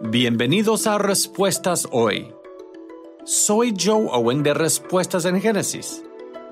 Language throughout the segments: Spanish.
Bienvenidos a Respuestas Hoy. Soy Joe Owen de Respuestas en Génesis.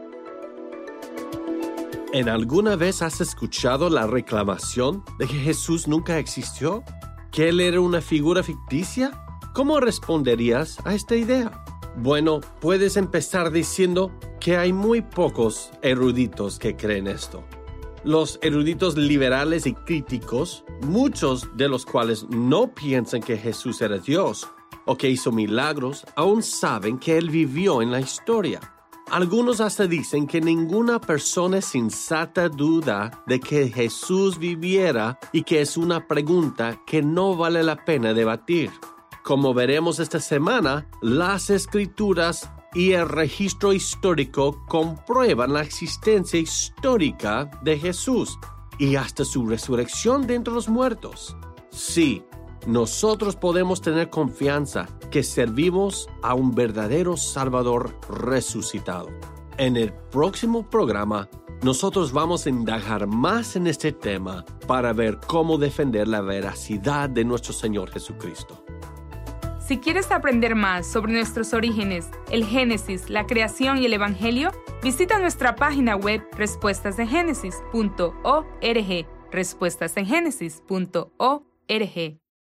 ¿En alguna vez has escuchado la reclamación de que Jesús nunca existió? ¿Que Él era una figura ficticia? ¿Cómo responderías a esta idea? Bueno, puedes empezar diciendo que hay muy pocos eruditos que creen esto. Los eruditos liberales y críticos, muchos de los cuales no piensan que Jesús era Dios o que hizo milagros, aún saben que Él vivió en la historia. Algunos hasta dicen que ninguna persona sensata duda de que Jesús viviera y que es una pregunta que no vale la pena debatir. Como veremos esta semana, las Escrituras y el registro histórico comprueban la existencia histórica de Jesús y hasta su resurrección de entre los muertos. Sí, nosotros podemos tener confianza que servimos a un verdadero Salvador resucitado. En el próximo programa, nosotros vamos a indagar más en este tema para ver cómo defender la veracidad de nuestro Señor Jesucristo. Si quieres aprender más sobre nuestros orígenes, el Génesis, la creación y el Evangelio, visita nuestra página web respuestasengenesis.org, respuestasengenesis.org.